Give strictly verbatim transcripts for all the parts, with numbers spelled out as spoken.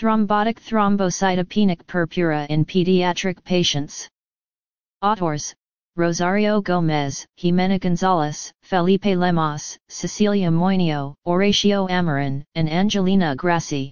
Thrombotic thrombocytopenic purpura in pediatric patients. Autors: Rosario Gomez, Jimena Gonzalez, Felipe Lemos, Cecilia Moinio, Horacio Amarin, and Angelina Grassi.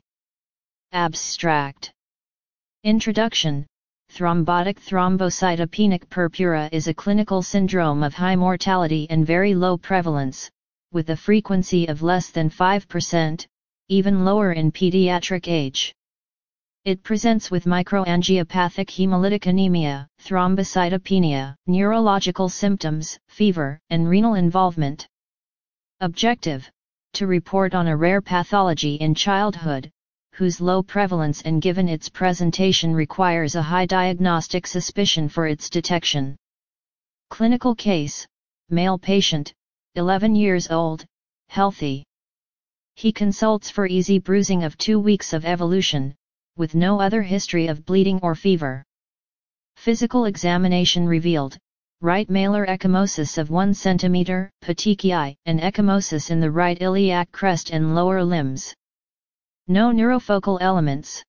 Abstract. Introduction. Thrombotic thrombocytopenic purpura is a clinical syndrome of high mortality and very low prevalence, with a frequency of less than five percent, even lower in pediatric age. It presents with microangiopathic hemolytic anemia, thrombocytopenia, neurological symptoms, fever, and renal involvement. Objective: to report on a rare pathology in childhood, whose low prevalence and given its presentation requires a high diagnostic suspicion for its detection. Clinical case: male patient, eleven years old, healthy. He consults for easy bruising of two weeks of evolution, with no other history of bleeding or fever. Physical examination revealed: right malar ecchymosis of one centimeter, petechiae, and ecchymosis in the right iliac crest and lower limbs. No neurofocal elements.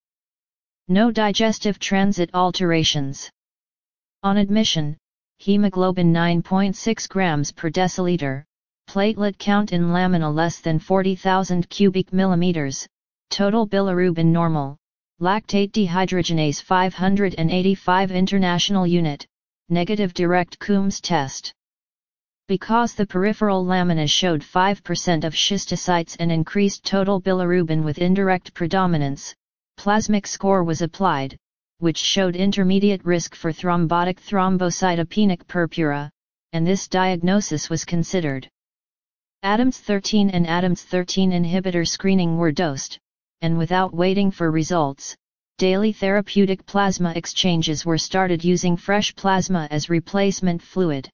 No digestive transit alterations. On admission, hemoglobin nine point six grams per deciliter, platelet count in lamina less than forty thousand cubic millimeters, total bilirubin normal, lactate dehydrogenase five hundred eighty-five international unit, negative direct Coombs test. Because the peripheral lamina showed five percent of schistocytes and increased total bilirubin with indirect predominance, plasmic score was applied, which showed intermediate risk for thrombotic thrombocytopenic purpura, and this diagnosis was considered. ADAMTS thirteen and ADAMTS thirteen inhibitor screening were dosed, and without waiting for results, daily therapeutic plasma exchanges were started using fresh plasma as replacement fluid.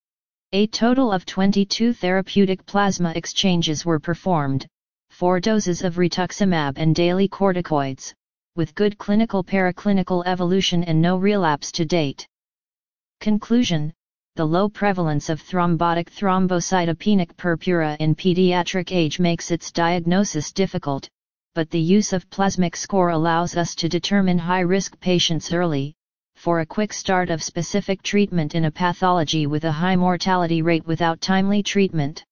A total of twenty-two therapeutic plasma exchanges were performed, four doses of rituximab and daily corticoids, with good clinical paraclinical evolution and no relapse to date. Conclusion: the low prevalence of thrombotic thrombocytopenic purpura in pediatric age makes its diagnosis difficult, but the use of plasmic score allows us to determine high-risk patients early, for a quick start of specific treatment in a pathology with a high mortality rate without timely treatment.